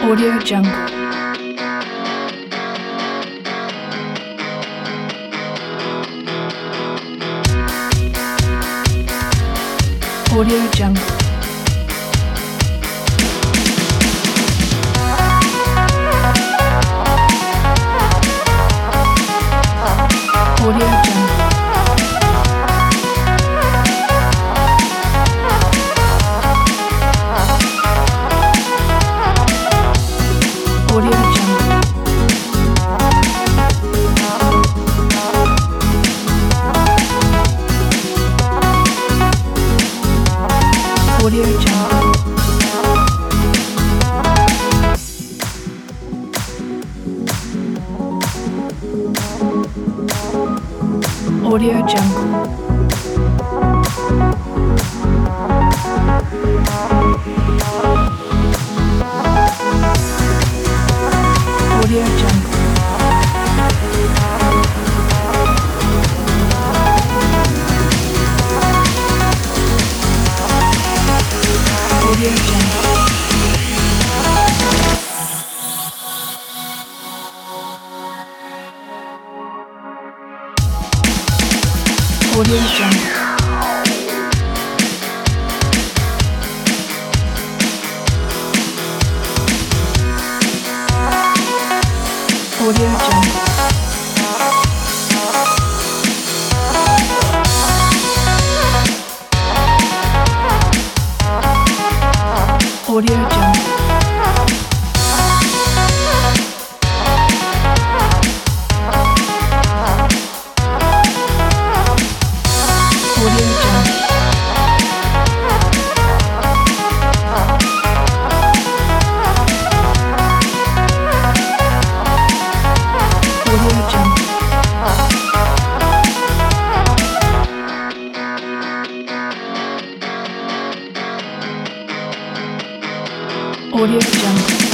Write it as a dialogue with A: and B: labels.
A: Audio Jungle. Audio Jungle. Audio Jungle. Audio Jungle. Audio Jungle. Audio Jungle. Audio Jungle. Audio Jungle. Audio Jungle. Audio Jungle. Audio Jungle. Audio Jungle. Audio Jungle. Audio Jungle.